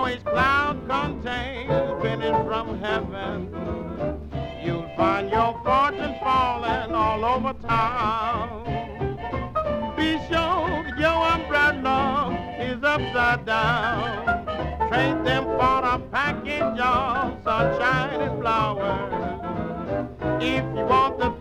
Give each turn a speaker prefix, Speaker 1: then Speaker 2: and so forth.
Speaker 1: which cloud contains pennies from heaven. You'll find your fortune falling all over town. Be sure that your umbrella is upside down. Trade them for a package of sunshine and flowers. If you want the